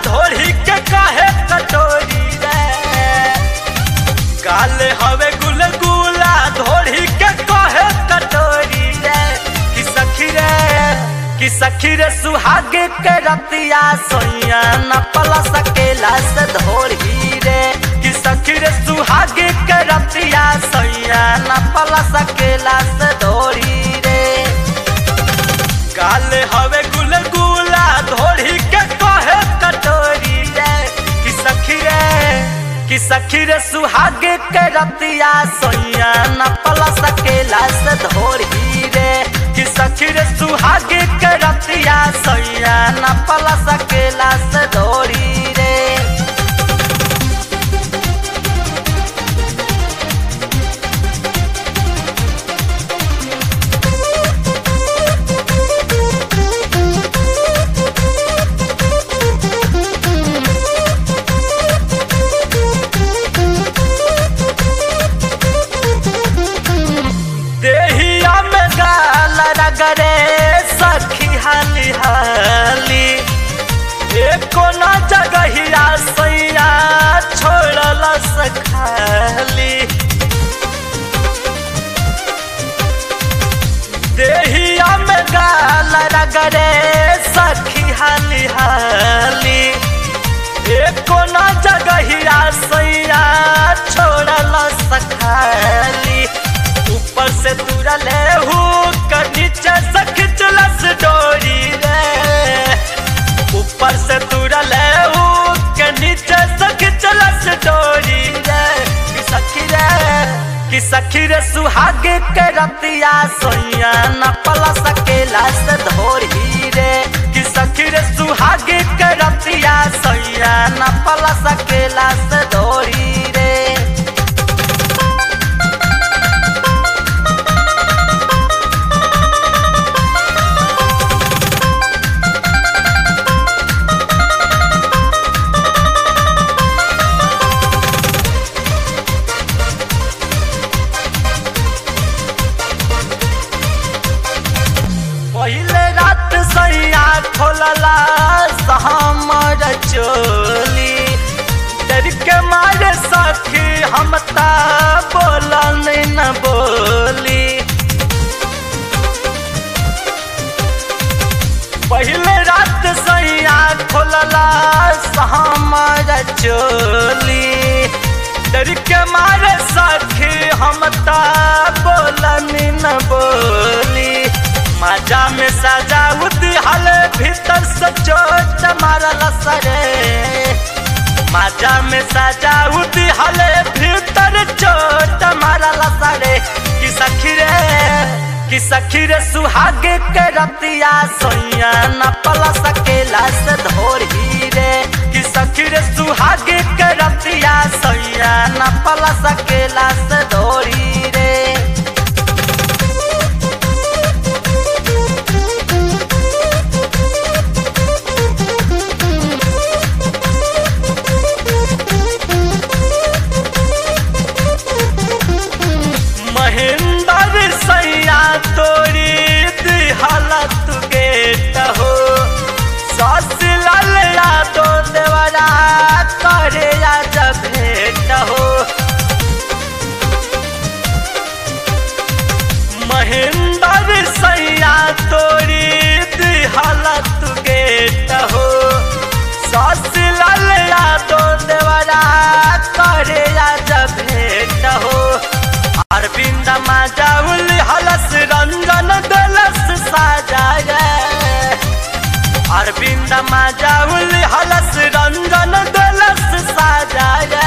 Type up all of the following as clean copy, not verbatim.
धोड़ी के काहे कटोरी रे। गाल हवे गुलगुला धोड़ी के काहे कटोरी रे। कि सखी रे सुहागे के रतिया सोइया न पला सकेला से धोड़ी रे। कि सखी रे सुहागे के रतिया सोइया न पला सकेला से धोड़ी रे। गाल हवे गुलगुला धोड़ी के काहे कटोरी रे। कि सखी रे सुहागे के रतिया सोइया न पला सकेला से धोड़ी रे। कि सखी रे सुहागे के रतिया सोइया न पला सकेला से धोड़ी रे। देहिया में गाल रगरे सखी हाली हाली। एको न जगहिया सैया छोड़ल सखाली। देहिया में गाल रगरे सखी हाली हाली। एको न जगहिया सैया छोड़ल सखाली। ऊपर से तुरले हुक नीचे से खिंचलस डोरी रे। ऊपर से तुरले हुक नीचे से खिंचलस डोरी रे। कि सखी रे सुहागे के रतिया सोइया न पला सकेला से धोड़ी रे। कि सखी रे सुहागे के रतिया सोइया न पला सकेला से धोड़ी रे। पहिले रात सैया खोलला हमर चोली। डर के मारे सखी हम ता बोलन न बोली। पहिले रात सैया खोलला हमर चोली। डर के मारे सखी हम ता बोलन न बोली। माजा में सजावती हले भीतर से चोट मारल सरे। माजा में सजावती हले भीतर चोट मारल सरे। कि सखी रे सुहागे के रतिया सोइया न पला सकेला से धोड़ी रे। कि सखी रे सुहागे के रतिया सोइया न पला सकेला से धोड़ी रे। महेंद्र सैया तोरी दिहलत गेट हो। ससलाल यादो देवरा करे आज भेट हो। महेंद्र सैया तोरी दिहलत गेट हो। ससलाल यादो देवरा करे आज भेट हो। अरविंद माजाउल हलस रंजन दलस साजाए। अरविंद माजाउल हलस रंजन दलस साजाए।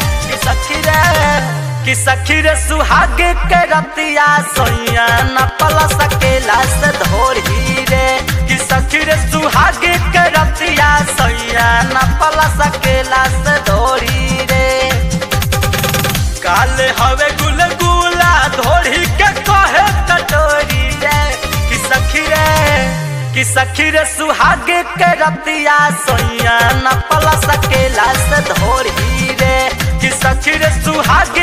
कि सखी रे सुहागे के रतिया सोइया न पला सकेला से धोड़ी रे। कि सखी रे सुहागे के रतिया सोइया न पला सकेला से धोड़ी रे। काल हवे गुलगुला धोड़ी के काहे कटोरी रे। कि सखी रे सुहागे के रतिया सोइया न पला सकेला से धोड़ी रे। कि सखी रे सुहागे